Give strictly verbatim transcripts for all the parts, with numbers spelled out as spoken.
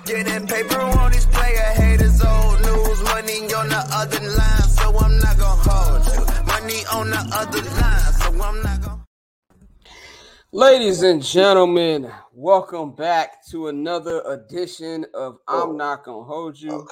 Getting paper on these player haters, old news. Money on the other line, so I'm not gonna hold you. Money on the other line, so I'm not gonna. Ladies and gentlemen, welcome back to another edition of I'm Not Gonna Hold You.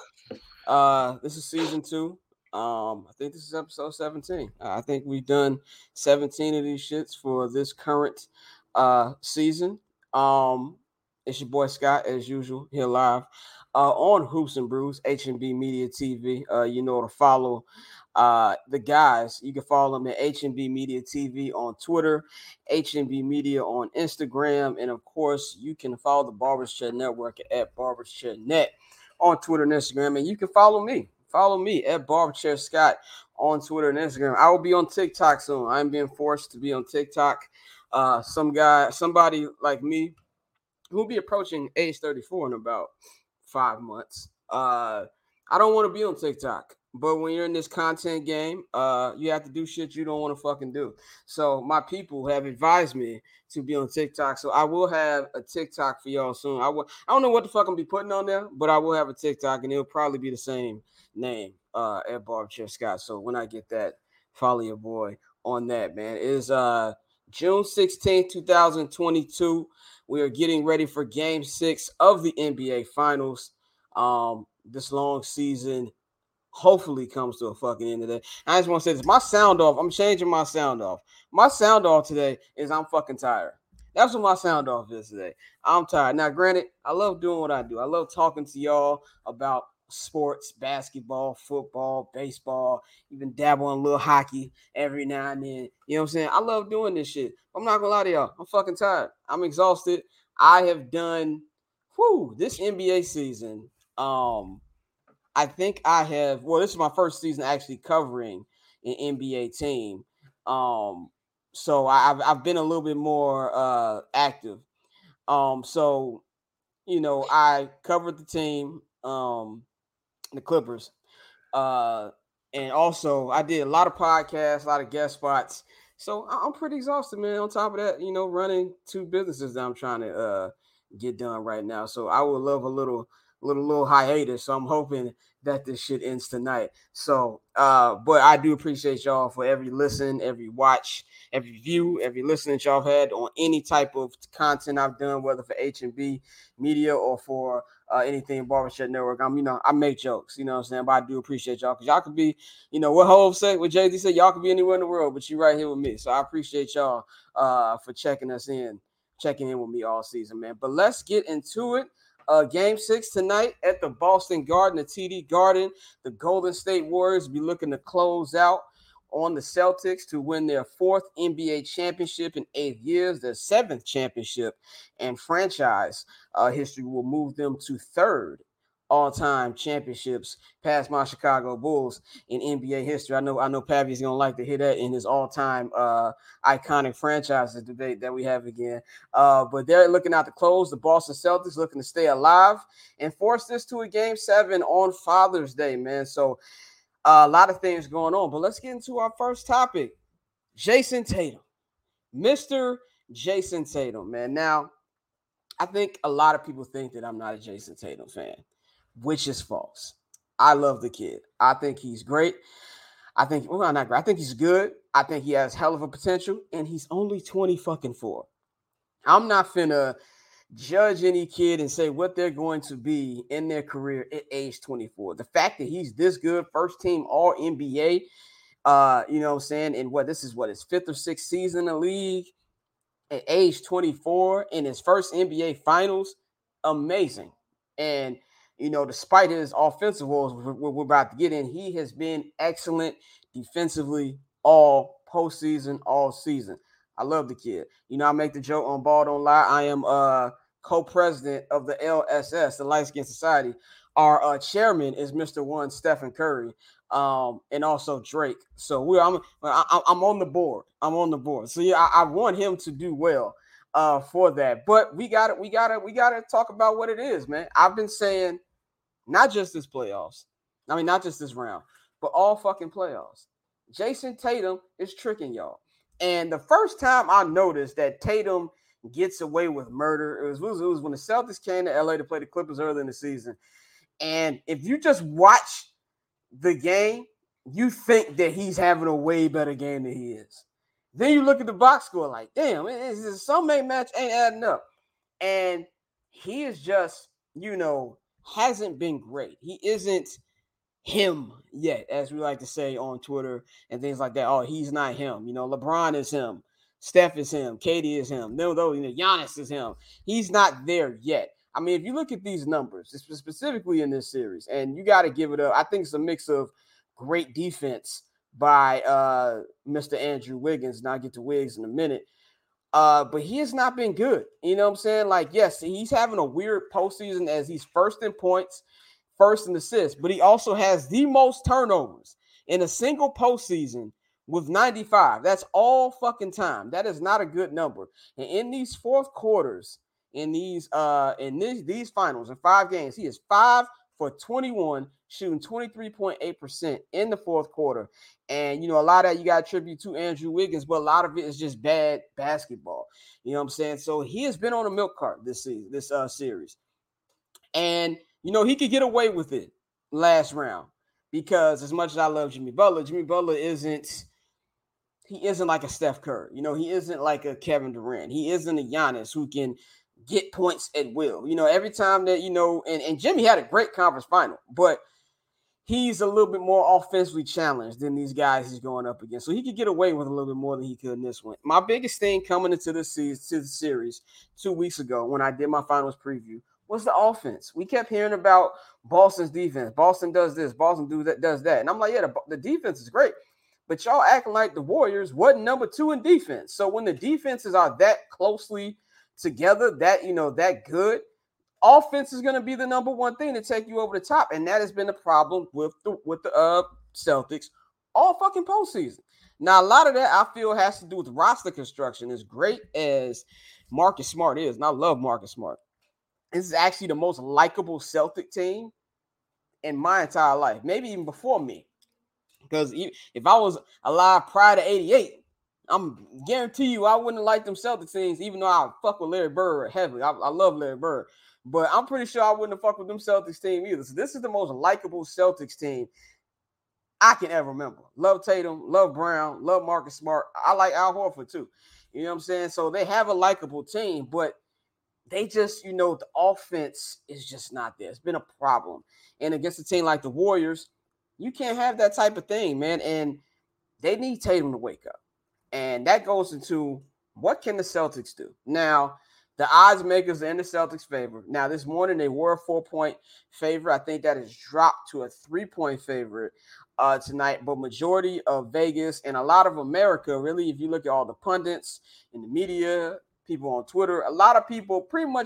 Uh, this is season two. Um, I think this is episode seventeen. Uh, I think we've done seventeen of these shits for this current uh season. Um, it's your boy Scott, as usual, here live uh on Hoops and Brews, H and B Media T V. Uh, you know to follow uh the guys. You can follow them at H and B Media T V on Twitter, H and B Media on Instagram, and of course, you can follow the Barbers Chair Network at Barbers Chair Net on Twitter and Instagram, and you can follow me. Follow me at Barberchair Scott on Twitter and Instagram. I will be on TikTok soon. I'm being forced to be on TikTok. Uh, some guy, somebody like me, who will be approaching age thirty-four in about five months. Uh, I don't want to be on TikTok. But when you're in this content game, uh, you have to do shit you don't want to fucking do. So my people have advised me to be on TikTok. So I will have a TikTok for y'all soon. I will. I don't know what the fuck I'm be putting on there, but I will have a TikTok, and it'll probably be the same name uh, at Barberchair Scott. So when I get that, follow your boy on that, man. It is uh, June sixteenth, twenty twenty-two. We are getting ready for Game Six of the N B A Finals. Um, this long season hopefully comes to a fucking end today. I just want to say this. My sound off, I'm changing my sound off. My sound off today is I'm fucking tired. That's what my sound off is today. I'm tired. Now, granted, I love doing what I do. I love talking to y'all about sports, basketball, football, baseball, even dabble in a little hockey every now and then. You know what I'm saying? I love doing this shit. I'm not going to lie to y'all. I'm fucking tired. I'm exhausted. I have done, whew, this N B A season, um, I think I have, well, this is my first season actually covering an N B A team. Um, so I've, I've been a little bit more uh, active. Um, so, you know, I covered the team, um, the Clippers. Uh, and also I did a lot of podcasts, a lot of guest spots. So I'm pretty exhausted, man. On top of that, you know, running two businesses that I'm trying to uh, get done right now. So I would love a little little little hiatus. So I'm hoping that this shit ends tonight. So, uh, but I do appreciate y'all for every listen, every watch, every view, every listen that y'all had on any type of content I've done, whether for H and B Media or for uh, anything Barbershop Network. I'm, you know, I make jokes, you know what I'm saying? But I do appreciate y'all because y'all could be, you know, what Hov said, what Jay-Z said, y'all could be anywhere in the world, but you right here with me. So I appreciate y'all uh, for checking us in, checking in with me all season, man. But let's get into it. Uh, game six tonight at the Boston Garden, the T D Garden. The Golden State Warriors be looking to close out on the Celtics to win their fourth N B A championship in eight years, their seventh championship, and franchise uh, history will move them to third all-time championships past my Chicago Bulls in N B A history. I know I know Pavy's gonna like to hear that in his all-time uh, iconic franchises debate that we have again. Uh, but they're looking out to close. The Boston Celtics looking to stay alive and force this to a game seven on Father's Day, man. So uh, a lot of things going on. But let's get into our first topic. Jayson Tatum. Mister Jayson Tatum, man. Now, I think a lot of people think that I'm not a Jayson Tatum fan, which is false. I love the kid. I think he's great. I think, well, not great. I think he's good. I think he has hell of a potential, and he's only twenty fucking four. I'm not finna judge any kid and say what they're going to be in their career at age twenty-four. The fact that he's this good, first team all N B A, uh, you know what I'm saying, and what this is what his fifth or sixth season in the league at age twenty-four in his first N B A finals, amazing. And you know, despite his offensive woes we're about to get in, he has been excellent defensively all postseason, all season. I love the kid. You know, I make the joke on Ball Don't Lie. I am uh co-president of the L S S, the Light Skin Society. Our uh, chairman is Mister One, Stephen Curry, um, and also Drake. So we're I'm I, I'm on the board. I'm on the board. So yeah, I, I want him to do well uh, for that. But we got to we got to we got to talk about what it is, man. I've been saying not just this playoffs. I mean, not just this round, but all fucking playoffs. Jayson Tatum is tricking y'all. And the first time I noticed that Tatum gets away with murder. It was, it was, it was when the Celtics came to L A to play the Clippers early in the season. And if you just watch the game, you think that he's having a way better game than he is. Then you look at the box score like, damn, it's, some main match ain't adding up. And he is just, you know, hasn't been great. He isn't him yet, as we like to say on Twitter and things like that. Oh, he's not him. You know, LeBron is him. Steph is him. Katie is him. No, though, you know, Giannis is him. He's not there yet. I mean, if you look at these numbers, specifically in this series, and you got to give it up, I think it's a mix of great defense by uh, Mister Andrew Wiggins, and I'll get to Wiggs in a minute. Uh, but he has not been good. You know what I'm saying? Like, yes, he's having a weird postseason as he's first in points, first in assists, but he also has the most turnovers in a single postseason with ninety-five. That's all fucking time. That is not a good number. And in these fourth quarters, in these uh in these, these finals, in five games, he is five for twenty-one, shooting twenty-three point eight percent in the fourth quarter. And, you know, a lot of that you got to attribute to Andrew Wiggins, but a lot of it is just bad basketball. You know what I'm saying? So he has been on a milk cart this season, this uh, series. And, you know, he could get away with it last round because as much as I love Jimmy Butler, Jimmy Butler isn't, he isn't like a Steph Curry. You know, he isn't like a Kevin Durant. He isn't a Giannis who can get points at will. You know, every time that, you know, and, and Jimmy had a great conference final, but he's a little bit more offensively challenged than these guys he's going up against. So he could get away with a little bit more than he could in this one. My biggest thing coming into this season, to the series two weeks ago when I did my finals preview was the offense. We kept hearing about Boston's defense. Boston does this. Boston do that, does that. And I'm like, yeah, the, the defense is great. But y'all acting like the Warriors wasn't number two in defense. So when the defenses are that closely together, that, you know, that good, offense is going to be the number one thing to take you over the top, and that has been the problem with the with the uh, Celtics all fucking postseason. Now, a lot of that I feel has to do with roster construction. As great as Marcus Smart is, and I love Marcus Smart, this is actually the most likable Celtic team in my entire life, maybe even before me. Because if I was alive prior to eighty-eight, I'm guarantee you I wouldn't have liked them Celtic teams, even though I fuck with Larry Bird heavily. I, I love Larry Bird. But I'm pretty sure I wouldn't have fucked with them Celtics team either. So this is the most likable Celtics team I can ever remember. Love Tatum, love Brown, love Marcus Smart. I like Al Horford too. You know what I'm saying? So they have a likable team, but they just, you know, the offense is just not there. It's been a problem. And against a team like the Warriors, you can't have that type of thing, man. And they need Tatum to wake up. And that goes into what can the Celtics do? Now, the odds makers are in the Celtics' favor. Now, this morning they were a four-point favorite. I think that has dropped to a three-point favorite uh, tonight. But majority of Vegas and a lot of America, really, if you look at all the pundits in the media, people on Twitter, a lot of people pretty much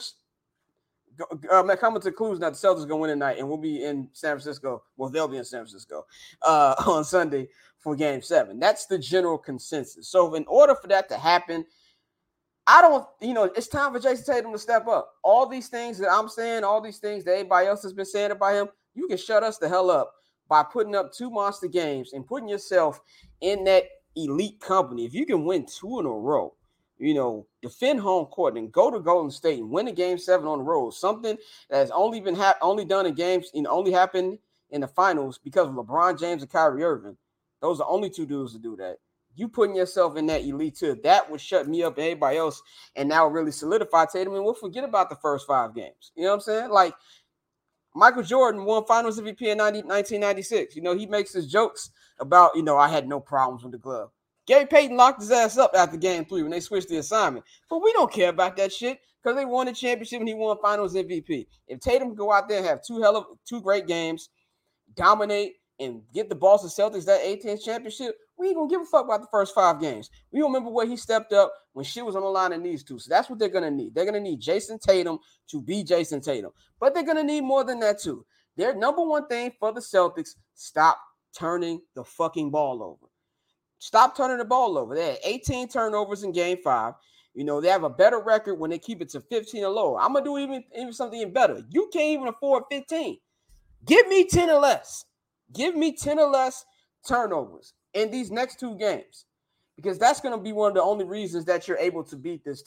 uh, coming to the conclusion that the Celtics are going to win tonight, and we'll be in San Francisco. Well, they'll be in San Francisco uh, on Sunday for Game seven. That's the general consensus. So in order for that to happen, I don't, you know, it's time for Jason Tatum to step up. All these things that I'm saying, all these things that everybody else has been saying about him, you can shut us the hell up by putting up two monster games and putting yourself in that elite company. If you can win two in a row, you know, defend home court and go to Golden State and win a game seven on the road, something that's only been ha- only done in games, you know, only happened in the finals because of LeBron James and Kyrie Irving. Those are the only two dudes to do that. You putting yourself in that elite tier, that would shut me up and everybody else, and that would really solidify Tatum, and we'll forget about the first five games. You know what I'm saying? Like, Michael Jordan won Finals M V P in nineteen ninety-six. You know, he makes his jokes about, you know, I had no problems with the glove. Gary Payton locked his ass up after game three when they switched the assignment. But we don't care about that shit because they won the championship and he won Finals M V P. If Tatum can go out there and have two hell of two great games, dominate, and get the Boston Celtics that eighteenth championship, we ain't gonna give a fuck about the first five games. We remember where he stepped up when shit was on the line in these two. So that's what they're gonna need. They're gonna need Jason Tatum to be Jason Tatum. But they're gonna need more than that too. Their number one thing for the Celtics, stop turning the fucking ball over. Stop turning the ball over. They had eighteen turnovers in game five. You know, they have a better record when they keep it to fifteen or lower. I'm gonna do even, even something even better. You can't even afford fifteen. Give me ten or less. Give me ten or less turnovers in these next two games, because that's going to be one of the only reasons that you're able to beat this team.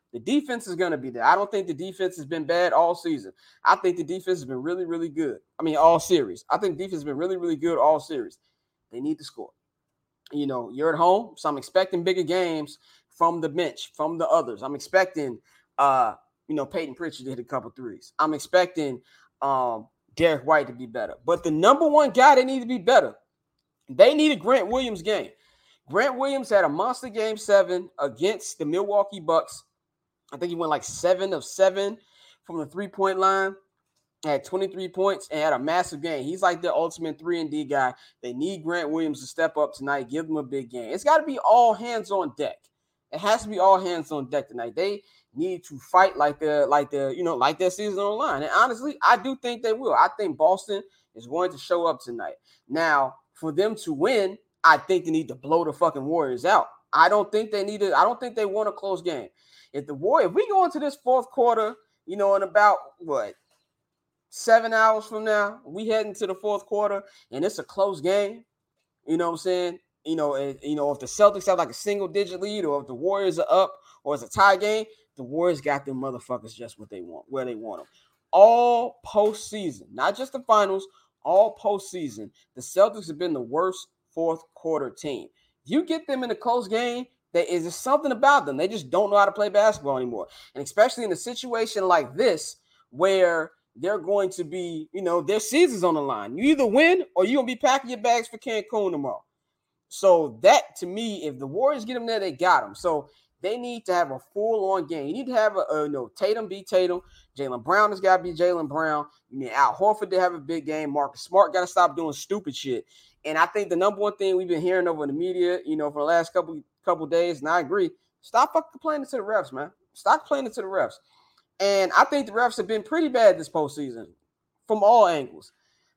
The defense is going to be there. I don't think the defense has been bad all season. I think the defense has been really, really good. I mean, all series. I think the defense has been really, really good all series. They need to score. You know, you're at home, so I'm expecting bigger games from the bench, from the others. I'm expecting, uh, you know, Peyton Pritchard to hit a couple threes. I'm expecting um, Derek White to be better. But the number one guy they need to be better, they need a Grant Williams game. Grant Williams had a monster game seven against the Milwaukee Bucks. I think he went like seven of seven from the three-point line. Had twenty-three points and had a massive game. He's like the ultimate three and D guy. They need Grant Williams to step up tonight, give them a big game. It's got to be all hands on deck. It has to be all hands on deck tonight. They need to fight like the like the you know like their season on the line. And honestly, I do think they will. I think Boston is going to show up tonight. Now, for them to win, I think they need to blow the fucking Warriors out. I don't think they need to. I don't think they want a close game. If the Warriors, if we go into this fourth quarter, you know, in about what? Seven hours from now, we head into the fourth quarter, and it's a close game. You know what I'm saying? You know, and, you know, if the Celtics have like a single-digit lead, or if the Warriors are up, or it's a tie game, the Warriors got them motherfuckers just what they want, where they want them. All postseason, not just the finals, all postseason, the Celtics have been the worst fourth quarter team. You get them in a close game, there is just something about them. They just don't know how to play basketball anymore. And especially in a situation like this, where they're going to be, you know, their season's on the line. You either win or you're going to be packing your bags for Cancun tomorrow. So that, to me, if the Warriors get them there, they got them. So they need to have a full-on game. You need to have a, a you know, Tatum be Tatum. Jaylen Brown has got to be Jaylen Brown. You need Al Horford to have a big game. Marcus Smart got to stop doing stupid shit. And I think the number one thing we've been hearing over in the media, you know, for the last couple, couple days, and I agree, stop fucking complaining to the refs, man. Stop complaining to the refs. And I think the refs have been pretty bad this postseason from all angles.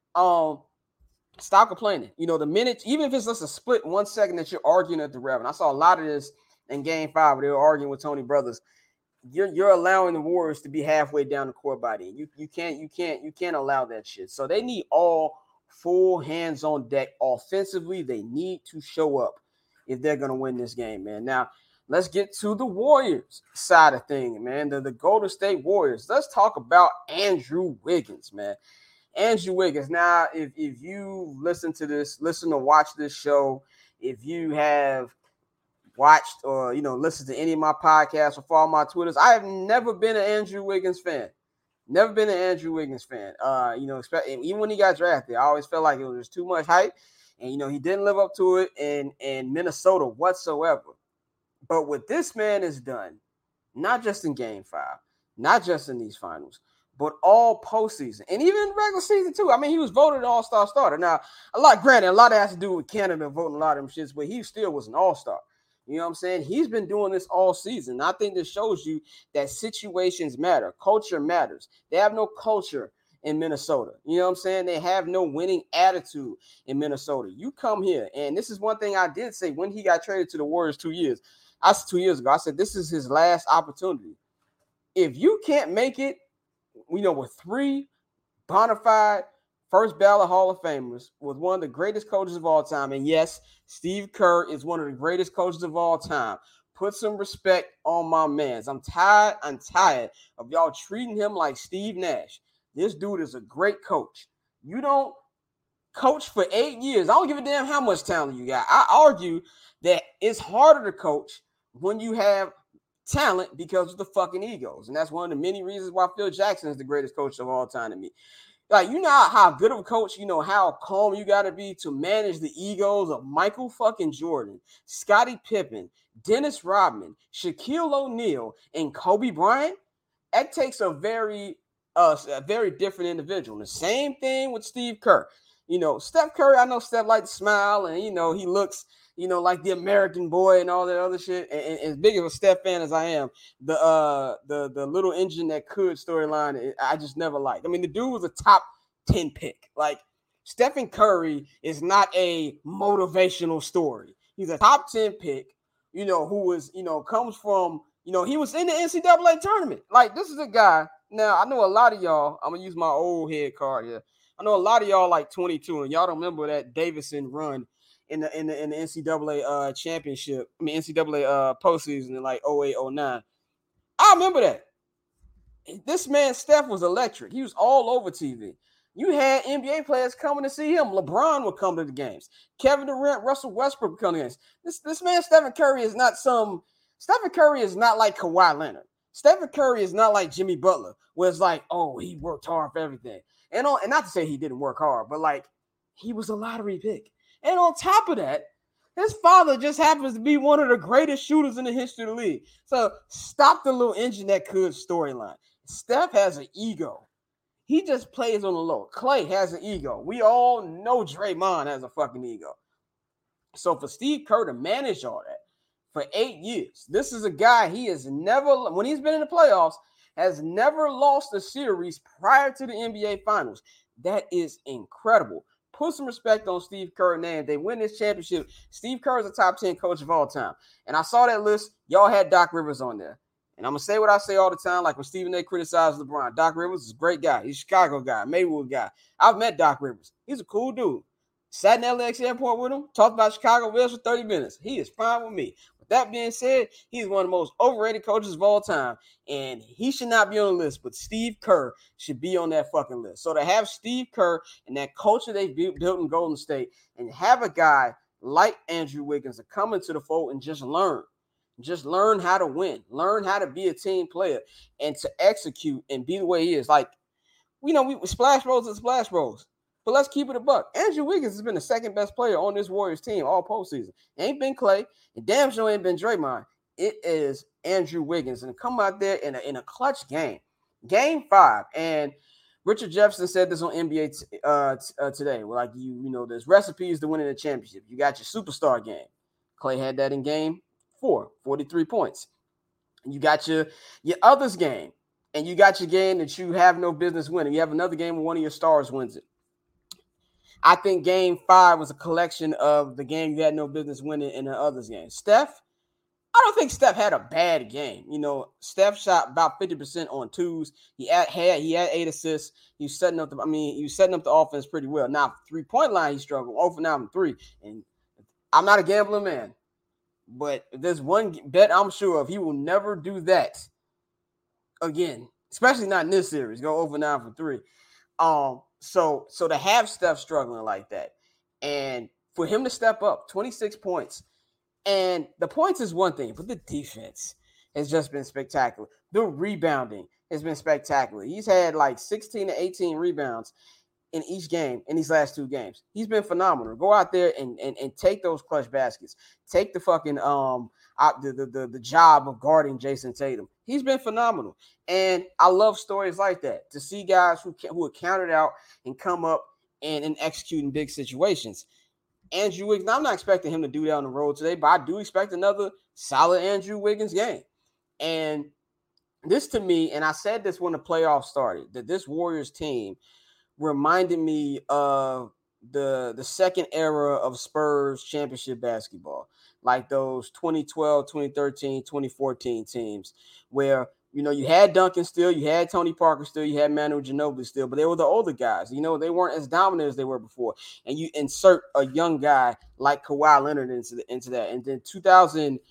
Um, stop complaining. You know, the minute, even if it's just a split one second that you're arguing at the ref, and I saw a lot of this in game five where they were arguing with Tony Brothers, you're you're allowing the Warriors to be halfway down the court by then. You you can't you can't you can't allow that shit. So they need all full hands on deck offensively. They need to show up if they're gonna win this game, man. Now, let's get to the Warriors side of things, man. The, the Golden State Warriors. Let's talk about Andrew Wiggins, man. Andrew Wiggins. Now, if, if you listen to this, listen to watch this show, if you have watched or, you know, listened to any of my podcasts or follow my Twitters, I have never been an Andrew Wiggins fan. Never been an Andrew Wiggins fan. Uh, you know, even when he got drafted, I always felt like it was just too much hype. And, you know, he didn't live up to it in, in Minnesota whatsoever. But what this man has done, not just in game five, not just in these finals, but all postseason, and even in regular season too. I mean, he was voted an all-star starter. Now, a lot, granted, a lot of that has to do with Canada voting a lot of them shits, but he still was an all-star. You know what I'm saying? He's been doing this all season. I think this shows you that situations matter. Culture matters. They have no culture in Minnesota. You know what I'm saying? They have no winning attitude in Minnesota. You come here, and this is one thing I did say when he got traded to the Warriors two years. I said two years ago, I said, this is his last opportunity. If you can't make it, you know, with three bona fide first ballot Hall of Famers, with one of the greatest coaches of all time, and yes, Steve Kerr is one of the greatest coaches of all time. Put some respect on my mans. I'm tired, I'm tired of y'all treating him like Steve Nash. This dude is a great coach. You don't coach for eight years. I don't give a damn how much talent you got. I argue that it's harder to coach when you have talent because of the fucking egos. And that's one of the many reasons why Phil Jackson is the greatest coach of all time to me. Like, you know how good of a coach, you know, how calm you got to be to manage the egos of Michael fucking Jordan, Scottie Pippen, Dennis Rodman, Shaquille O'Neal, and Kobe Bryant. That takes a very, uh, a very different individual. And the same thing with Steve Kerr. You know, Steph Curry, I know Steph likes to smile, and, you know, he looks, you know, like the American boy and all that other shit. And, and as big of a Steph fan as I am, the uh, the the little engine that could storyline, I just never liked. I mean, the dude was a top ten pick. Like, Stephen Curry is not a motivational story. He's a top ten pick, you know, who was, you know, comes from, you know, he was in the N C double A tournament. Like, this is a guy. Now, I know a lot of y'all, I'm going to use my old head card here. I know a lot of y'all like twenty-two, and y'all don't remember that Davidson run in the in the, in the N C double A uh, championship. I mean, N C double A uh, postseason in like oh eight oh nine. I remember that. This man, Steph, was electric. He was all over T V. You had N B A players coming to see him. LeBron would come to the games. Kevin Durant, Russell Westbrook would come to the games. This, this man, Stephen Curry, is not some – Stephen Curry is not like Kawhi Leonard. Stephen Curry is not like Jimmy Butler, where it's like, oh, he worked hard for everything. And, on, and not to say he didn't work hard, but, like, he was a lottery pick. And on top of that, his father just happens to be one of the greatest shooters in the history of the league. So stop the little engine that could storyline. Steph has an ego. He just plays on the low. Clay has an ego. We all know Draymond has a fucking ego. So for Steve Kerr to manage all that for eight years, this is a guy he has never, when he's been in the playoffs, has never lost a series prior to the N B A Finals. That is incredible. Put some respect on Steve Kerr's name. They win this championship. Steve Kerr is a top ten coach of all time. And I saw that list. Y'all had Doc Rivers on there. And I'm going to say what I say all the time, like when Stephen A. criticizes LeBron. Doc Rivers is a great guy. He's a Chicago guy, Maywood guy. I've met Doc Rivers. He's a cool dude. Sat in L A X airport with him, talked about Chicago Bears for thirty minutes. He is fine with me. With that being said, he's one of the most overrated coaches of all time, and he should not be on the list, but Steve Kerr should be on that fucking list. So to have Steve Kerr and that culture they built in Golden State and have a guy like Andrew Wiggins to come into the fold and just learn. Just learn how to win, learn how to be a team player and to execute and be the way he is. Like, you know, we Splash Bros and Splash Bros, but let's keep it a buck. Andrew Wiggins has been the second best player on this Warriors team all postseason. It ain't been Clay, and damn sure ain't been Draymond. It is Andrew Wiggins, and come out there in a, in a clutch game, game five. And Richard Jefferson said this on N B A t- uh, t- uh, today. Well, like you, you know, there's recipes to winning a championship. You got your superstar game. Clay had that in game four, forty-three points. And you got your, your others game, and you got your game that you have no business winning. You have another game where one of your stars wins it. I think game five was a collection of the game you had no business winning in the others game. Steph, I don't think Steph had a bad game. You know, Steph shot about fifty percent on twos. He had, had he had eight assists. He was setting up the, I mean, he was setting up the offense pretty well. Now, three-point line, he struggled. oh for nine from three. And I'm not a gambling man. But there's one bet I'm sure of. He will never do that again, especially not in this series. Go over nine for three. Um, so so to have Steph struggling like that, and for him to step up, twenty-six points, and the points is one thing, but the defense has just been spectacular. The rebounding has been spectacular. He's had like sixteen to eighteen rebounds in each game in these last two games. He's been phenomenal. Go out there and and, and take those clutch baskets. Take the fucking um out the, the the the job of guarding Jason Tatum. He's been phenomenal. And I love stories like that, to see guys who can, who are counted out and come up and, and execute in big situations. Andrew Wiggins, I'm not expecting him to do that on the road today, but I do expect another solid Andrew Wiggins game. And this to me, and I said this when the playoffs started, that this Warriors team reminded me of the, the second era of Spurs championship basketball, like those twenty twelve, twenty thirteen, twenty fourteen teams where, you know, you had Duncan still, you had Tony Parker still, you had Manu Ginobili still, but they were the older guys. You know, they weren't as dominant as they were before. And you insert a young guy like Kawhi Leonard into, the, into that. And then two thousand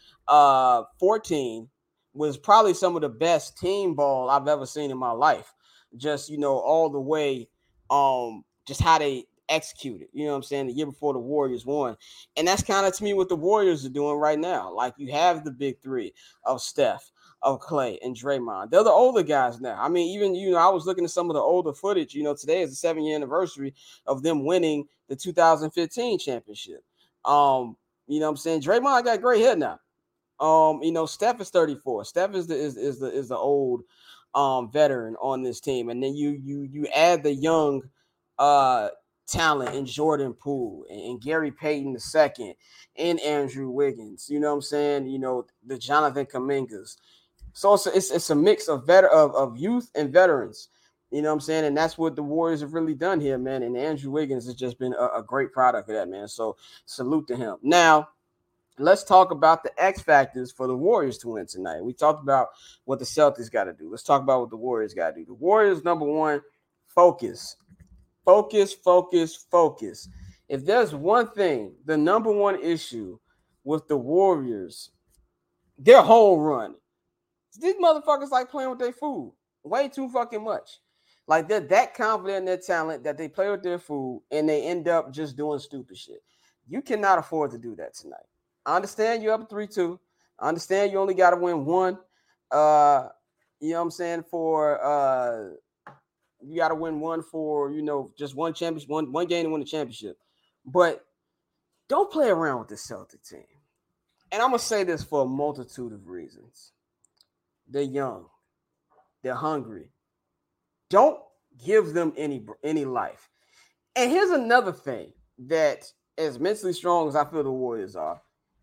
fourteen was probably some of the best team ball I've ever seen in my life. Just, you know, all the way, um, just how they executed, you know what I'm saying, the year before the Warriors won. And that's kind of to me what the Warriors are doing right now. Like, you have the big three of Steph, of Clay, and Draymond. They're the older guys now. I mean, even, you know, I was looking at some of the older footage. You know, today is the seven-year anniversary of them winning the two thousand fifteen championship. Um, you know what I'm saying? Draymond got gray hair now. Um, you know, Steph is thirty-four. Steph is the is, is the is the old um veteran on this team. And then you you you add the young uh talent in Jordan Poole and, and Gary Payton the second and Andrew Wiggins. You know what I'm saying? You know, the Jonathan Kumingas. So it's a, it's, it's a mix of, vet- of of youth and veterans. You know what I'm saying? And that's what the Warriors have really done here, man. And Andrew Wiggins has just been a, a great product of that, man. So salute to him. Now, let's talk about the X factors for the Warriors to win tonight. We talked about what the Celtics got to do. Let's talk about what the Warriors got to do. The Warriors, number one, focus. Focus, focus, focus. If there's one thing, the number one issue with the Warriors, their whole run, These motherfuckers like playing with their food way too fucking much. Like they're that confident in their talent that they play with their food and they end up just doing stupid shit. You cannot afford to do that tonight. I understand you're up three two. I understand you only got to win one. Uh, you know what I'm saying? For uh, you got to win one for, you know, just one championship, one, one game to win the championship. But don't play around with the Celtic team. And I'm going to say this for a multitude of reasons. They're young. They're hungry. Don't give them any, any life. And here's another thing that, as mentally strong as I feel the Warriors are,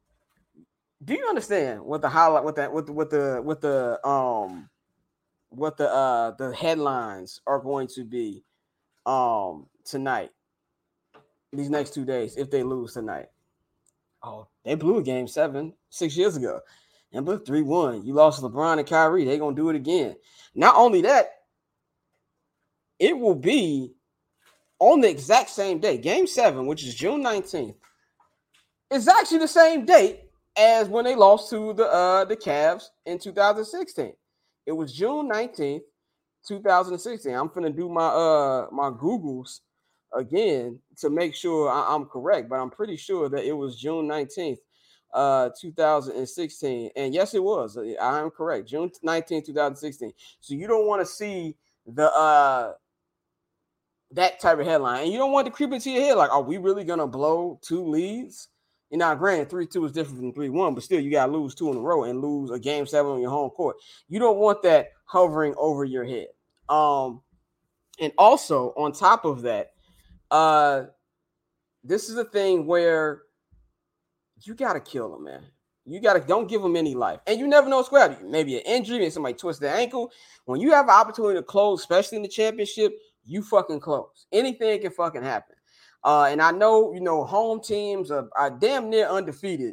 do you understand what the highlight, what that, what the, what the, what the, um, what the, uh, the headlines are going to be, um, tonight, these next two days, if they lose tonight? Oh, they blew a game seven six years ago and blew three one. You lost LeBron and Kyrie. They're going to do it again. Not only that, it will be on the exact same day. Game seven, which is June nineteenth, is actually the same date as when they lost to the uh, the Cavs in two thousand sixteen. It was June nineteenth, two thousand sixteen. I'm finna do my uh my Googles again to make sure I- I'm correct, but I'm pretty sure that it was June nineteenth, uh, two thousand sixteen. And yes, it was. I am correct. June nineteenth, two thousand sixteen. So you don't want to see the uh that type of headline, and you don't want to creep into your head like, are we really gonna blow two leads? You know, granted, three two is different from three one, but still, you gotta lose two in a row and lose a game seven on your home court. You don't want that hovering over your head. Um, and also on top of that, uh, this is a thing where you gotta kill them, man. You gotta don't give them any life, and you never know what's going to happen. Maybe an injury, maybe somebody twist their ankle. When you have an opportunity to close, especially in the championship, you fucking close. Anything can fucking happen. Uh, and I know, you know, home teams are, are damn near undefeated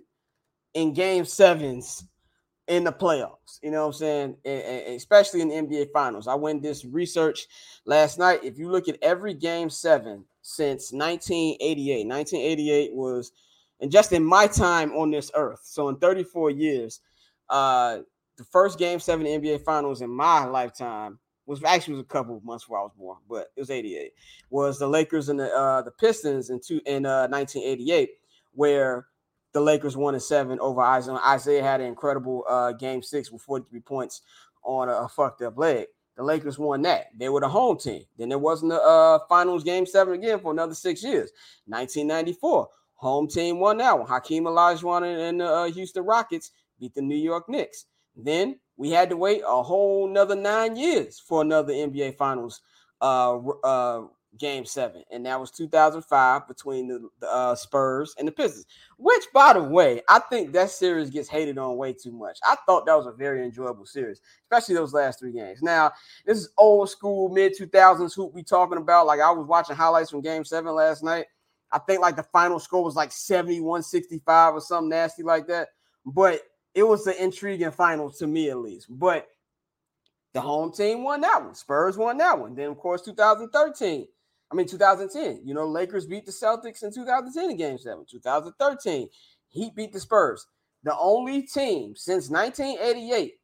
in game sevens in the playoffs. You know what I'm saying? And, and especially in the N B A Finals. I went this research last night. If you look at every game seven since nineteen eighty-eight, nineteen eighty-eight was, and just in my time on this earth, so in thirty-four years, uh, the first game seven N B A Finals in my lifetime was actually was a couple of months before I was born, but it was eighty-eight, was the Lakers and the uh, the Pistons in two in uh, nineteen eighty-eight, where the Lakers won in seven over Isaiah. Isaiah had an incredible uh, game six with forty-three points on a, a fucked up leg. The Lakers won that. They were the home team. Then there wasn't the uh, finals game seven again for another six years. nineteen ninety-four, home team won that one. Hakeem Olajuwon and the uh, Houston Rockets beat the New York Knicks. Then we had to wait a whole nother nine years for another N B A Finals uh, uh, game seven. And that was two thousand five between the, the uh, Spurs and the Pistons, which, by the way, I think that series gets hated on way too much. I thought that was a very enjoyable series, especially those last three games. Now, this is old school mid two thousands hoop we talking about. Like, I was watching highlights from game seven last night. I think like the final score was like seventy-one sixty-five or something nasty like that. But it was an intriguing final to me, at least. But the home team won that one. Spurs won that one. Then, of course, two thousand thirteen. I mean, two thousand ten. You know, Lakers beat the Celtics in two thousand ten in game seven. two thousand thirteen, Heat beat the Spurs. The only team since nineteen eighty-eight,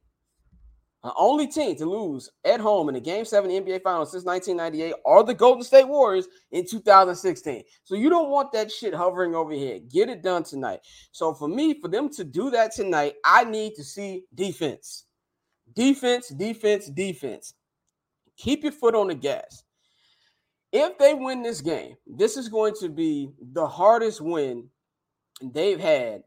the only team to lose at home in the game seven N B A Finals since nineteen ninety-eight are the Golden State Warriors in two thousand sixteen. So you don't want that shit hovering over your head. Get it done tonight. So for me, for them to do that tonight, I need to see defense. Defense, defense, defense. Keep your foot on the gas. If they win this game, this is going to be the hardest win they've had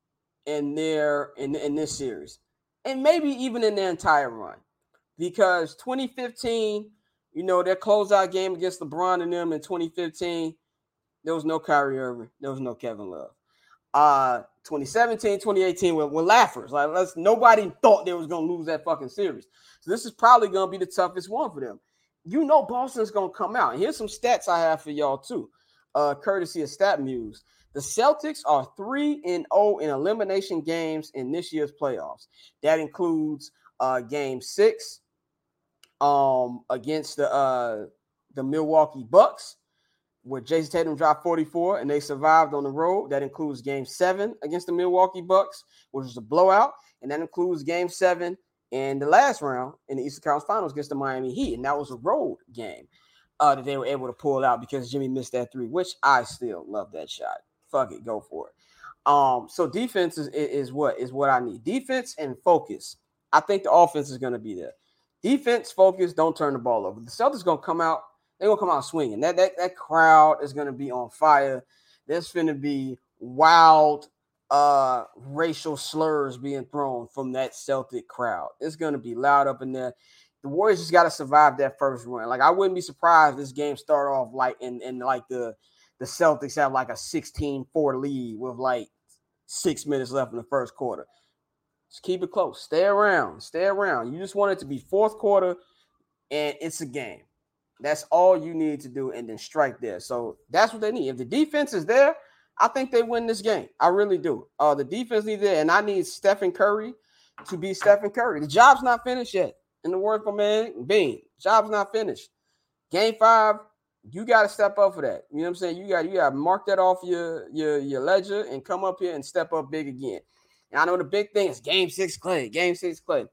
in their in, in this series. And maybe even in their entire run. Because twenty fifteen, you know, their closeout game against LeBron and them in twenty fifteen, there was no Kyrie Irving. There was no Kevin Love. Uh, twenty seventeen, twenty eighteen were, were laughers. Like, let's, nobody thought they was going to lose that fucking series. So this is probably going to be the toughest one for them. You know Boston's going to come out. And here's some stats I have for y'all, too, uh, courtesy of StatMuse. The Celtics are three and oh in elimination games in this year's playoffs. That includes uh, game six um, against the uh, the Milwaukee Bucks, where Jason Tatum dropped forty-four and they survived on the road. That includes game seven against the Milwaukee Bucks, which was a blowout. And that includes game seven in the last round in the Eastern Conference Finals against the Miami Heat, and that was a road game uh, that they were able to pull out because Jimmy missed that three, which I still love that shot. Fuck it, go for it. Um, so defense is, is what is what I need. Defense and focus. I think the offense is going to be there. Defense, focus, don't turn the ball over. The Celtics going to come out. They're going to come out swinging. That, that, that crowd is going to be on fire. There's going to be wild uh, racial slurs being thrown from that Celtic crowd. It's going to be loud up in there. The Warriors just got to survive that first run. Like, I wouldn't be surprised if this game start off like in, in like the, the Celtics have like a sixteen four lead with like six minutes left in the first quarter. Just keep it close. Stay around. Stay around. You just want it to be fourth quarter, and it's a game. That's all you need to do, and then strike there. So that's what they need. If the defense is there, I think they win this game. I really do. Uh, the defense needs there, and I need Stephen Curry to be Stephen Curry. The job's not finished yet. In the word from man, Bean, job's not finished. Game five, you got to step up for that. You know what I'm saying? You got you got to mark that off your, your, your ledger and come up here and step up big again. And I know the big thing is game six Klay, game six Klay.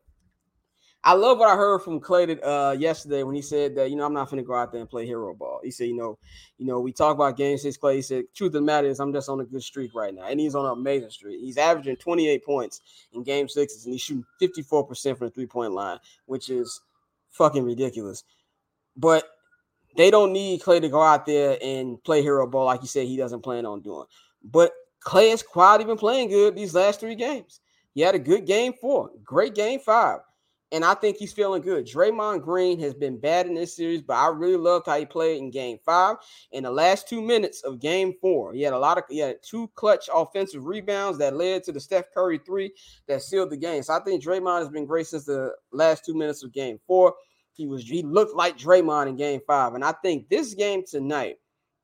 I love what I heard from Klay uh, yesterday when he said that, you know, I'm not going to go out there and play hero ball. He said, you know, you know, we talk about game six Klay. He said, truth of the matter is I'm just on a good streak right now. And he's on an amazing streak. He's averaging twenty-eight points in game sixes, and he's shooting fifty-four percent from the three-point line, which is fucking ridiculous. But they don't need Klay to go out there and play hero ball like he said he doesn't plan on doing. But Klay has quietly been playing good these last three games. He had a good game four, great game five. And I think he's feeling good. Draymond Green has been bad in this series, but I really loved how he played in game five. In the last two minutes of game four, he had a lot of, he had two clutch offensive rebounds that led to the Steph Curry three that sealed the game. So I think Draymond has been great since the last two minutes of game four. He was, he looked like Draymond in game five. And I think this game tonight,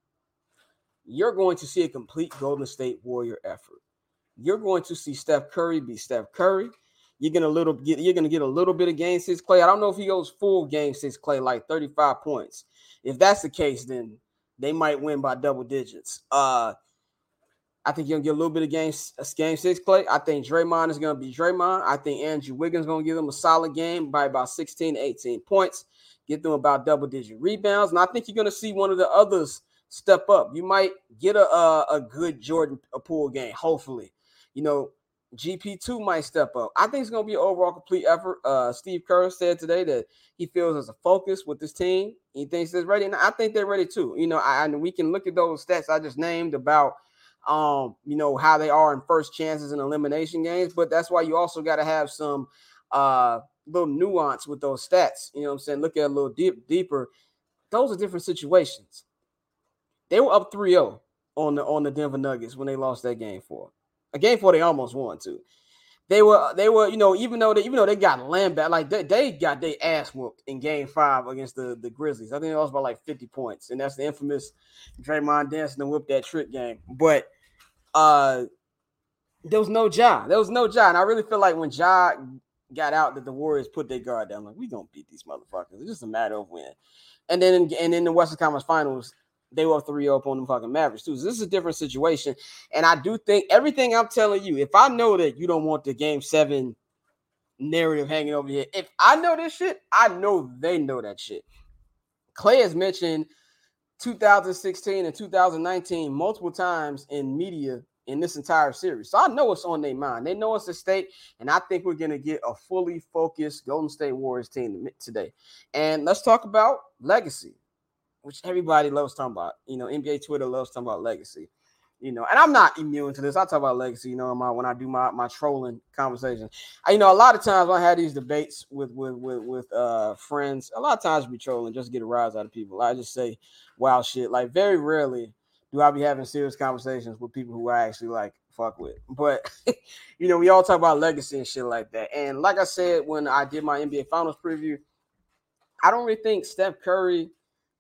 you're going to see a complete Golden State Warrior effort. You're going to see Steph Curry be Steph Curry. You're gonna little get you're gonna get a little bit of game six Klay. I don't know if he goes full game six Klay, like thirty-five points. If that's the case, then they might win by double digits. Uh, I think you're gonna get a little bit of game game six Klay. I think Draymond is gonna be Draymond. I think Andrew Wiggins is gonna give them a solid game by about sixteen to eighteen points, get them about double digit rebounds, and I think you're gonna see one of the others step up. You might get a a, a good Jordan Poole game, hopefully. You know. G P two might step up. I think it's going to be an overall complete effort. Uh, Steve Kerr said today that he feels there's a focus with this team. He thinks they're ready, and I think they're ready too. You know, I, and we can look at those stats I just named about, um, you know, how they are in first chances and elimination games. But that's why you also got to have some uh, little nuance with those stats. You know what I'm saying? Look at it a little deep, deeper. Those are different situations. They were up three oh on the on the Denver Nuggets when they lost that game four. A game four, they almost won too. They were, they were, you know, even though they, even though they got lambasted, like they, they got their ass whooped in game five against the, the Grizzlies. I think they lost by like fifty points, and that's the infamous Draymond dancing and whip that trick game. But uh, there was no Ja. There was no Ja, and I really feel like when Ja got out, that the Warriors put their guard down. Like, we gonna beat these motherfuckers. It's just a matter of when. And then, in, and in the Western Conference Finals, they were three oh up on the fucking Mavericks too. So this is a different situation. And I do think everything I'm telling you, if I know that you don't want the game seven narrative hanging over here, if I know this shit, I know they know that shit. Klay has mentioned two thousand sixteen and two thousand nineteen multiple times in media in this entire series. So I know it's on their mind. They know it's at stake. And I think we're going to get a fully focused Golden State Warriors team today. And let's talk about legacy, which everybody loves talking about. You know, N B A Twitter loves talking about legacy. You know, and I'm not immune to this. I talk about legacy, you know, my, when I do my, my trolling conversations. I, you know, a lot of times when I have these debates with with with, with uh, friends, a lot of times I be trolling just to get a rise out of people. I just say wild shit. Like, very rarely do I be having serious conversations with people who I actually, like, fuck with. But, you know, we all talk about legacy and shit like that. And like I said, when I did my N B A Finals preview, I don't really think Steph Curry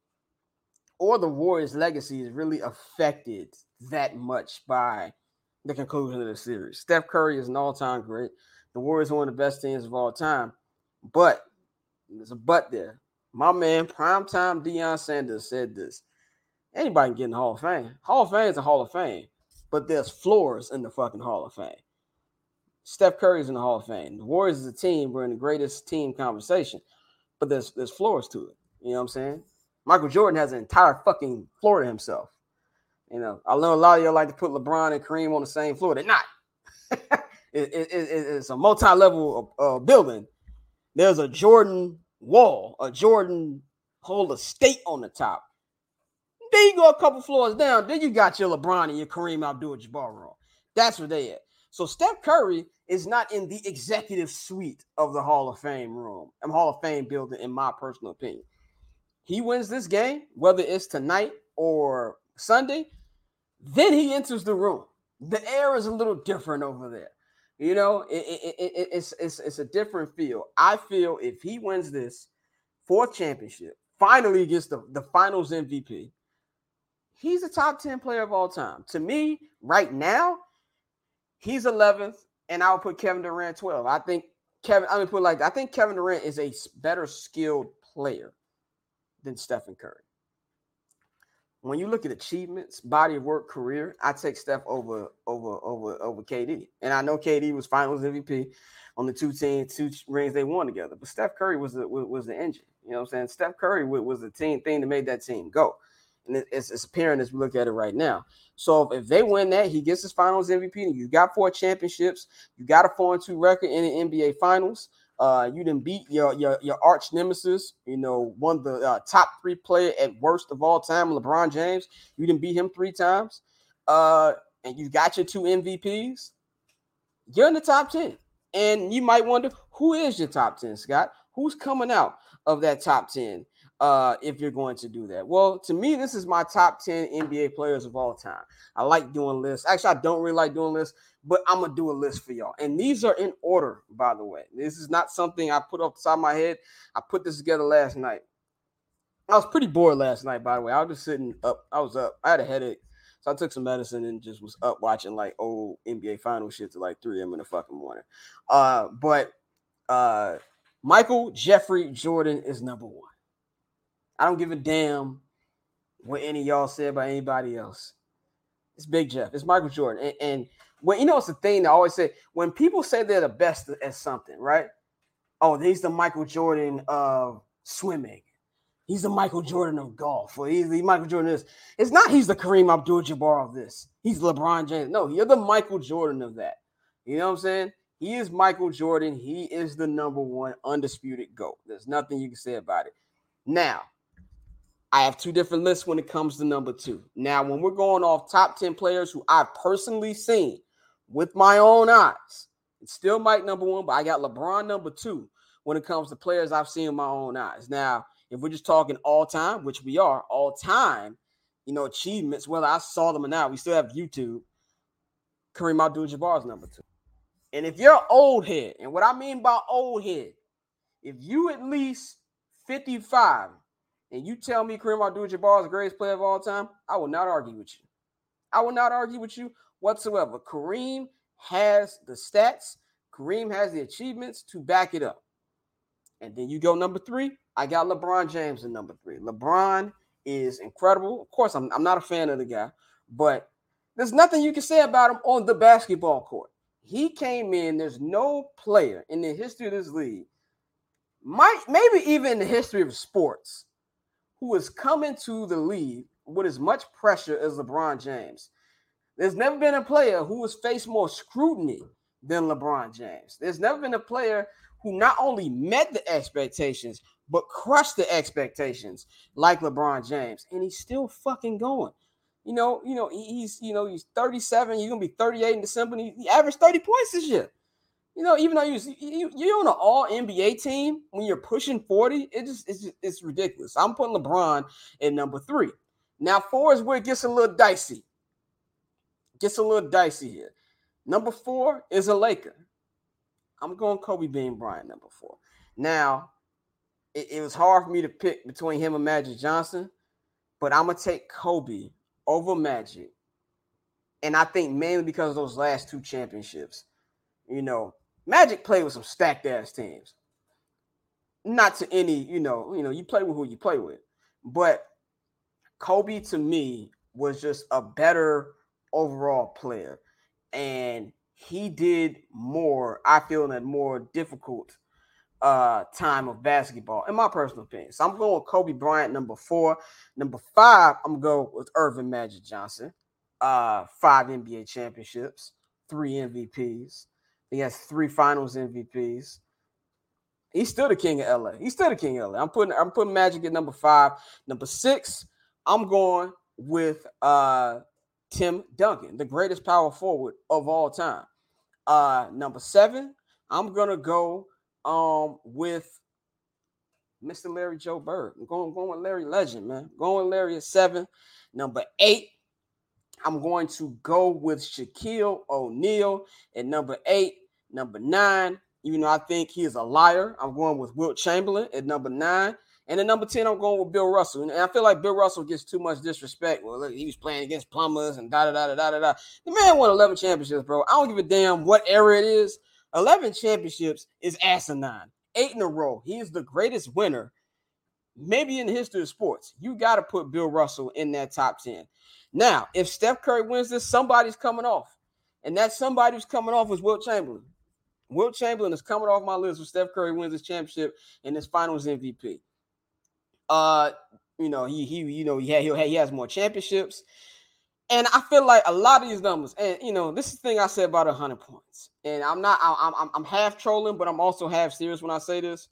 or the Warriors' legacy is really affected that much by the conclusion of the series. Steph Curry is an all-time great. The Warriors are one of the best teams of all time. But there's a but there. My man, primetime Deion Sanders, said this. Anybody can get in the Hall of Fame. Hall of Fame is a Hall of Fame. But there's floors in the fucking Hall of Fame. Steph Curry's in the Hall of Fame. The Warriors as a team were in the greatest team conversation, but there's there's floors to it. You know what I'm saying? Michael Jordan has an entire fucking floor to himself. You know, I know a lot of y'all like to put LeBron and Kareem on the same floor. They're not. it, it, it, it's a multi-level uh, building. There's a Jordan wall, a Jordan whole estate on the top. Then you go a couple floors down. Then you got your LeBron and your Kareem Abdul-Jabbar room. That's where they at. So Steph Curry is not in the executive suite of the Hall of Fame room, and Hall of Fame building, in my personal opinion. He wins this game, whether it's tonight or Sunday, then he enters the room. The air is a little different over there. You know, it, it, it, it's, it's, it's a different feel. I feel if he wins this fourth championship, finally gets the, the finals M V P, he's a top ten player of all time. To me, right now, he's eleventh, and I would put Kevin Durant twelve. I think Kevin, I mean, put it like I think Kevin Durant is a better skilled player than Stephen Curry. When you look at achievements, body of work, career, I take Steph over over over over K D. And I know K D was Finals M V P on the two teams, two rings they won together. But Steph Curry was the was the engine. You know what I'm saying? Steph Curry was the team thing that made that team go. And it's, it's apparent as we look at it right now. So if they win that, he gets his Finals M V P. You got four championships. You got a four and two record in the N B A Finals. Uh, you didn't beat your, your your arch nemesis, you know, one of the uh, top three player at worst of all time, LeBron James. You didn't beat him three times. Uh, and you got your two M V Ps. You're in the top ten. And you might wonder, who is your top ten, Scott? Who's coming out of that top ten uh, if you're going to do that? Well, to me, this is my top ten N B A players of all time. I like doing lists. Actually, I don't really like doing lists, but I'm going to do a list for y'all. And these are in order, by the way. This is not something I put off the side of my head. I put this together last night. I was pretty bored last night, by the way. I was just sitting up. I was up. I had a headache. So I took some medicine and just was up watching like old N B A final shit till like three a.m. in the fucking morning. Uh, but uh, Michael Jeffrey Jordan is number one. I don't give a damn what any of y'all said about anybody else. It's Big Jeff. It's Michael Jordan. And, and when you know, it's the thing that I always say, when people say they're the best at something, right? Oh, he's the Michael Jordan of swimming. He's the Michael Jordan of golf. Or he's the Michael Jordan of this. It's not he's the Kareem Abdul-Jabbar of this. He's LeBron James. No, you're the Michael Jordan of that. You know what I'm saying? He is Michael Jordan. He is the number one undisputed GOAT. There's nothing you can say about it. Now, I have two different lists when it comes to number two. Now, when we're going off top ten players who I've personally seen with my own eyes, it's still Mike number one, but I got LeBron number two when it comes to players I've seen with my own eyes. Now, if we're just talking all time, which we are, all time, you know, achievements, whether I saw them or not, we still have YouTube. Kareem Abdul-Jabbar is number two. And if you're old head, and what I mean by old head, if you at least fifty-five and you tell me Kareem Abdul-Jabbar is the greatest player of all time, I will not argue with you. I will not argue with you whatsoever. Kareem has the stats. Kareem has the achievements to back it up. And then you go number three. I got LeBron James in number three. LeBron is incredible. Of course, I'm, I'm not a fan of the guy, but there's nothing you can say about him on the basketball court. He came in. There's no player in the history of this league, might maybe even in the history of sports, who has come into the league with as much pressure as LeBron James. There's never been a player who has faced more scrutiny than LeBron James. There's never been a player who not only met the expectations, but crushed the expectations like LeBron James. And he's still fucking going. You know, you know, he's, you know, he's thirty-seven. You're going to be thirty-eight in December. He, he averaged thirty points this year. You know, even though you, you, you're on an all N B A team, when you're pushing forty, it just, it's, just, it's ridiculous. I'm putting LeBron in number three. Now, four is where it gets a little dicey. Gets a little dicey here. Number four is a Laker. I'm going Kobe Bean Bryant, number four. Now, it, it was hard for me to pick between him and Magic Johnson, but I'm going to take Kobe over Magic. And I think mainly because of those last two championships. You know, Magic played with some stacked ass teams. Not to any, you know, you know, you play with who you play with. But Kobe to me was just a better overall player. And he did more, I feel, in a more difficult uh, time of basketball, in my personal opinion. So I'm going with Kobe Bryant, number four. Number five, I'm going to go with Earvin Magic Johnson. Uh, five N B A championships, three M V Ps. He has three Finals M V Ps. He's still the king of L A. He's still the king of L A. I'm putting I'm putting Magic at number five. Number six, I'm going with uh, Tim Duncan, the greatest power forward of all time. Uh, number seven, I'm gonna go um with Mister Larry Joe Bird. I'm going, going with Larry Legend, man. Going with Larry at seven. Number eight, I'm going to go with Shaquille O'Neal at number eight. Number nine, even though I think he is a liar, I'm going with Wilt Chamberlain at number nine. And at number ten, I'm going with Bill Russell. And I feel like Bill Russell gets too much disrespect. Well, look, he was playing against plumbers and da-da-da-da-da-da. The man won eleven championships, bro. I don't give a damn what era it is. eleven championships is asinine. Eight in a row. He is the greatest winner, maybe in the history of sports. You got to put Bill Russell in that top ten. Now, if Steph Curry wins this, somebody's coming off. And that somebody who's coming off is Wilt Chamberlain. Wilt Chamberlain is coming off my list when Steph Curry wins his championship and his Finals M V P. Uh, you know, he he you know he had, he has more championships, and I feel like a lot of these numbers, and you know, this is the thing I said about a hundred points, and I'm not I'm I'm I'm half trolling, but I'm also half serious when I say this.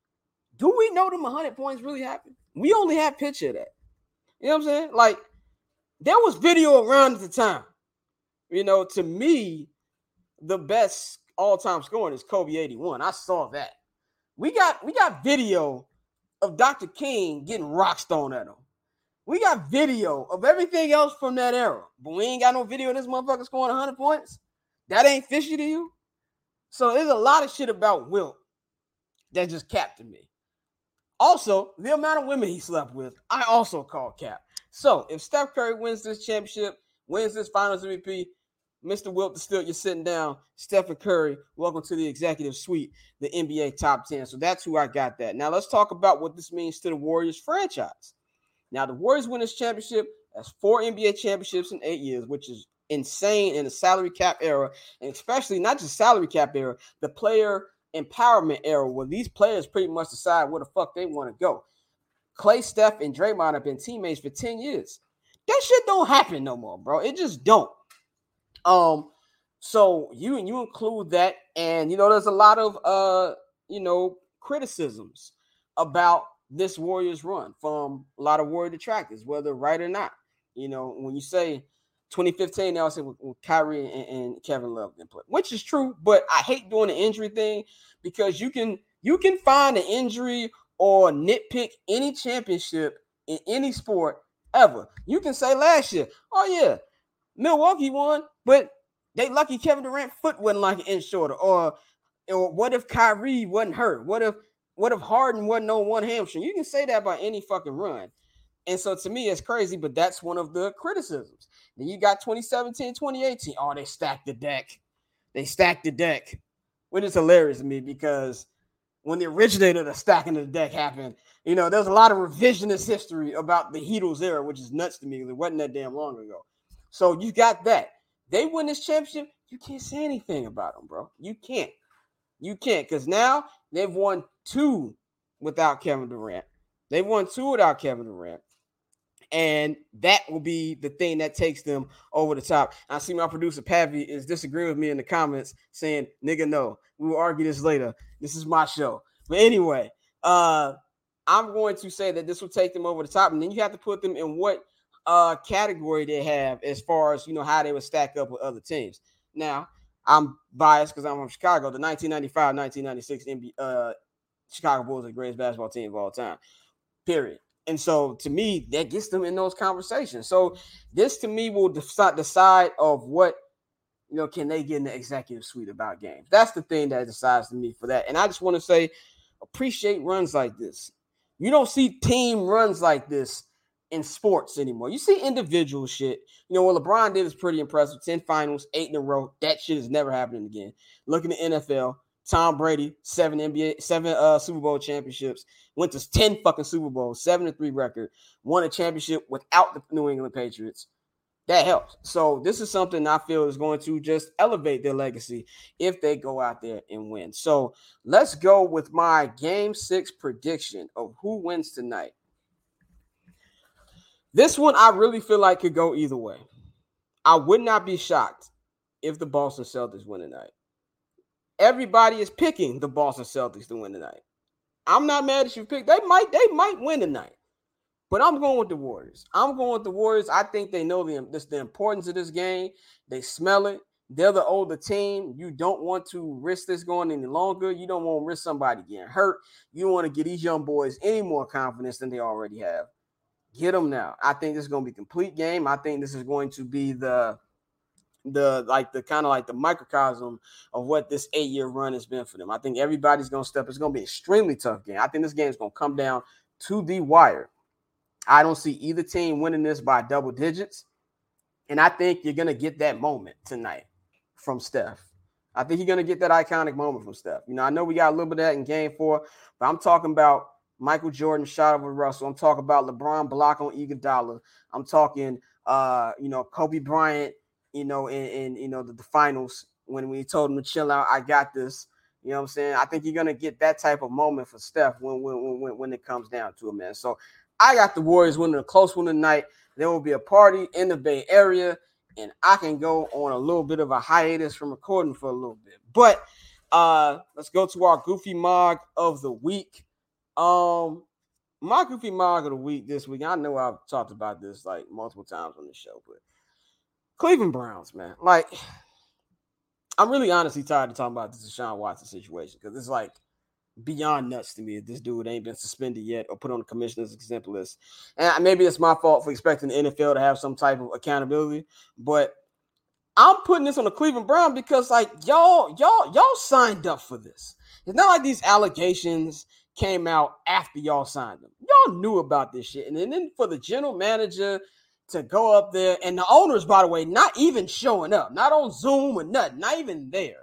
Do we know them a hundred points really happened? We only have picture of that. You know what I'm saying? Like there was video around at the time. You know, to me, the best all-time scoring is Kobe eighty-one. I saw that. We got we got video of Doctor King getting rocks thrown at him. We got video of everything else from that era, but we ain't got no video of this motherfucker scoring one hundred points. That ain't fishy to you? So there's a lot of shit about Wilt that just capped to me. Also, the amount of women he slept with, I also call cap. So if Steph Curry wins this championship, wins this Finals M V P, Mister Wilt the Stilt, you're sitting down. Stephen Curry, welcome to the executive suite, the N B A top ten. So that's who I got that. Now let's talk about what this means to the Warriors franchise. Now the Warriors win this championship. That's four N B A championships in eight years, which is insane in the salary cap era, and especially not just salary cap era, the player empowerment era, where these players pretty much decide where the fuck they want to go. Klay, Steph, and Draymond have been teammates for ten years. That shit don't happen no more, bro. It just don't. Um, so you you include that, and you know there's a lot of uh you know criticisms about this Warriors run from a lot of Warrior detractors, whether right or not. You know, when you say twenty fifteen, they all say with, with Kyrie and, and Kevin Love didn't play, which is true, but I hate doing the injury thing because you can you can find an injury or nitpick any championship in any sport ever. You can say last year, oh yeah, Milwaukee won, but they lucky Kevin Durant's foot wasn't like an inch shorter. Or, or what if Kyrie wasn't hurt? What if what if Harden wasn't on one hamstring? You can say that by any fucking run. And so to me, it's crazy, but that's one of the criticisms. Then you got twenty seventeen, twenty eighteen. Oh, they stacked the deck. They stacked the deck, which is hilarious to me because when the originator of the stacking of the deck happened, you know, there's a lot of revisionist history about the Heatles era, which is nuts to me because it wasn't that damn long ago. So you got that. They win this championship, you can't say anything about them, bro. You can't. You can't because now they've won two without Kevin Durant. They won two without Kevin Durant. And that will be the thing that takes them over the top. I see my producer, Pavi, is disagreeing with me in the comments saying, nigga, no. We will argue this later. This is my show. But anyway, uh, I'm going to say that this will take them over the top. And then you have to put them in what uh, category they have as far as, you know, how they would stack up with other teams. Now, I'm biased because I'm from Chicago. The nineteen ninety-five nineteen ninety-six N B A, uh, Chicago Bulls are the greatest basketball team of all time, period. And so, to me, that gets them in those conversations. So, this, to me, will decide, decide of what, you know, can they get in the executive suite about games. That's the thing that decides to me for that. And I just want to say, appreciate runs like this. You don't see team runs like this in sports anymore. You see individual shit. You know, what LeBron did is pretty impressive. ten finals, eight in a row. That shit is never happening again. Look in the N F L. Tom Brady, seven N B A, seven uh, Super Bowl championships, went to ten fucking Super Bowls, seven to three record, won a championship without the New England Patriots. that helps. So this is something I feel is going to just elevate their legacy if they go out there and win. So let's go with my game six prediction of who wins tonight. This one I really feel like could go either way. I would not be shocked if the Boston Celtics win tonight. Everybody is picking the Boston Celtics to win tonight. I'm not mad at you pick. They might, they might win tonight. But I'm going with the Warriors. I'm going with the Warriors. I think they know the, this, the importance of this game. They smell it. They're the older team. You don't want to risk this going any longer. You don't want to risk somebody getting hurt. You want to give these young boys any more confidence than they already have. Get them now. I think this is going to be a complete game. I think this is going to be the the like the kind of like the microcosm of what this eight-year run has been for them. I think everybody's going to step. It's going to be an extremely tough game. I think this game is going to come down to the wire. I don't see either team winning this by double digits. And I think you're going to get that moment tonight from Steph. I think you're going to get that iconic moment from Steph. You know, I know we got a little bit of that in game four, but I'm talking about Michael Jordan shot over Russell. I'm talking about LeBron block on Iguodala. I'm talking, uh, you know, Kobe Bryant, you know, in, in you know, the, the finals when we told him to chill out. I got this. You know what I'm saying? I think you're going to get that type of moment for Steph when, when, when, when it comes down to it, man. So I got the Warriors winning a close one tonight. There will be a party in the Bay Area, and I can go on a little bit of a hiatus from recording for a little bit. But uh, let's go to our Goofy Mog of the week. Um, my Goofy Mog of the week this week, I know I've talked about this like multiple times on the show, but Cleveland Browns, man. Like, I'm really honestly tired of talking about this Deshaun Watson situation because it's like beyond nuts to me if this dude ain't been suspended yet or put on the commissioner's exempt list. And maybe it's my fault for expecting the N F L to have some type of accountability, but I'm putting this on the Cleveland Browns because like y'all, y'all, y'all signed up for this. It's not like these allegations came out after y'all signed them. Y'all knew about this shit. And then for the general manager to go up there and the owners, by the way, not even showing up, not on Zoom or nothing, not even there.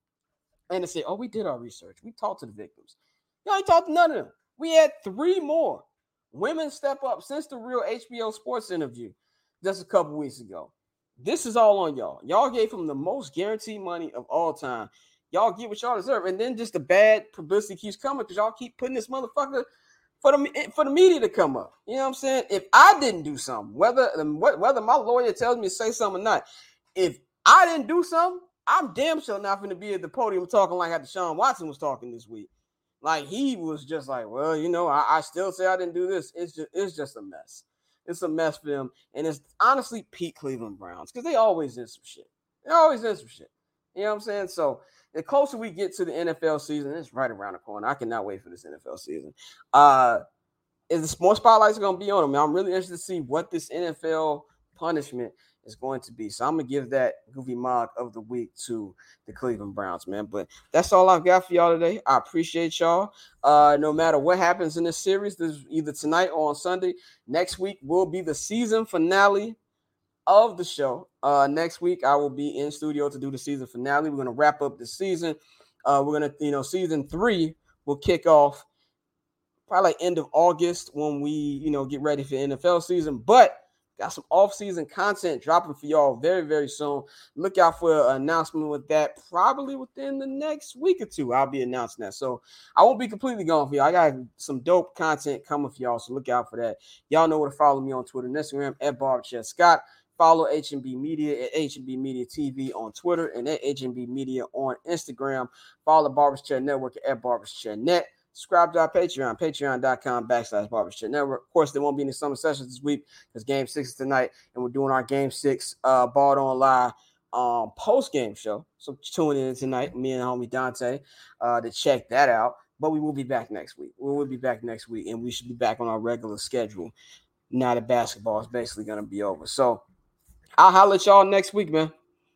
And to say, oh, we did our research. We talked to the victims. You know, ain't talked to none of them. We had three more women step up since the Real H B O Sports interview just a couple weeks ago. This is all on y'all. Y'all gave them the most guaranteed money of all time. Y'all get what y'all deserve. And then just the bad publicity keeps coming because y'all keep putting this motherfucker for the, for the media to come up. You know what I'm saying? If I didn't do something, whether, whether my lawyer tells me to say something or not, if I didn't do something, I'm damn sure not going to be at the podium talking like how Deshaun Watson was talking this week. Like he was just like, well, you know, I, I still say I didn't do this. It's just, it's just a mess. It's a mess for them. And it's honestly peak Cleveland Browns because they always in some shit. They always in some shit. You know what I'm saying? So the closer we get to the N F L season, it's right around the corner. I cannot wait for this N F L season. Uh, is the more spotlights are going to be on them? I'm really interested to see what this N F L punishment is going to be. So I'm going to give that Goofy Mog of the week to the Cleveland Browns, man. But that's all I've got for y'all today. I appreciate y'all. Uh, no matter what happens in this series, this is either tonight or on Sunday. Next week will be the season finale of the show. Uh, next week, I will be in studio to do the season finale. We're going to wrap up the season. Uh, we're going to, you know, season three will kick off probably like end of August when we, you know, get ready for the N F L season. But got some off-season content dropping for y'all very, very soon. Look out for an announcement with that probably within the next week or two. I'll be announcing that. So I won't be completely gone for y'all. I got some dope content coming for y'all, so look out for that. Y'all know where to follow me on Twitter and Instagram at Barberchair Scott. Follow H and B Media at H and B Media T V on Twitter and at H and B Media on Instagram. Follow the Barberchair Network at Barberchair Net. Subscribe to our Patreon, patreon.com backslash Barberchair Network. Of course, there won't be any summer sessions this week because game six is tonight, and we're doing our game six uh, Balled On Live um, post-game show. So tune in tonight, me and homie Dante, uh, to check that out. But we will be back next week. We will be back next week, and we should be back on our regular schedule now that basketball is basically going to be over. So I'll holler at y'all next week, man.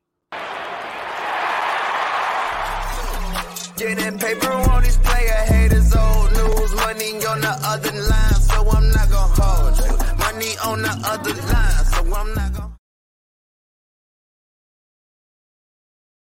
Getting paper on these player haters, old news, money on the other line, so I'm not gonna hold you. Money on the other line, so I'm not gonna